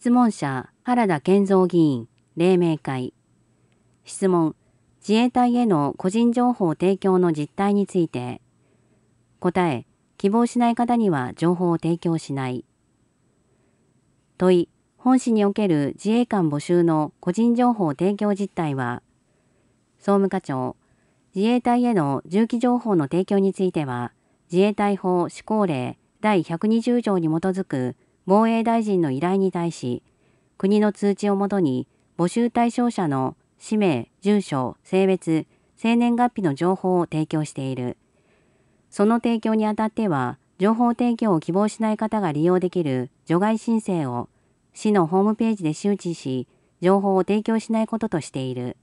質問者、原田健三議員、例明会。質問、自衛隊への個人情報提供の実態について。答え、希望しない方には情報を提供しない。問い、本市における自衛官募集の個人情報提供実態は。総務課長、自衛隊への銃器情報の提供については、自衛隊法施行令第120条に基づく防衛大臣の依頼に対し、国の通知をもとに募集対象者の氏名、住所、性別、生年月日の情報を提供している。その提供にあたっては、情報提供を希望しない方が利用できる除外申請を市のホームページで周知し、情報を提供しないこととしている。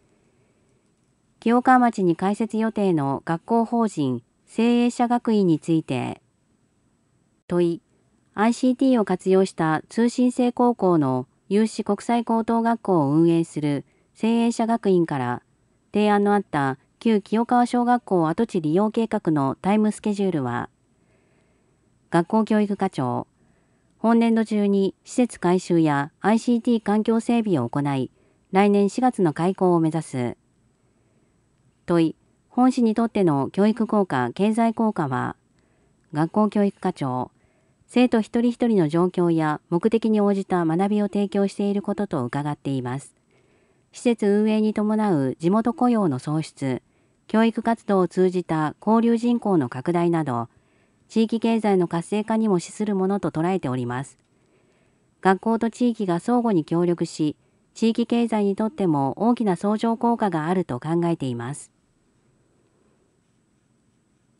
清川町に開設予定の学校法人聖英社学院について。問い、ICT を活用した通信制高校の有志国際高等学校を運営する聖英社学院から提案のあった旧清川小学校跡地利用計画のタイムスケジュールは。学校教育課長、本年度中に施設改修や ICT 環境整備を行い、来年4月の開校を目指す。問い、本市にとっての教育効果・経済効果は。学校教育課長、生徒一人一人の状況や目的に応じた学びを提供していることと伺っています。施設運営に伴う地元雇用の創出、教育活動を通じた交流人口の拡大など、地域経済の活性化にも資するものと捉えております。学校と地域が相互に協力し、地域経済にとっても大きな相乗効果があると考えています。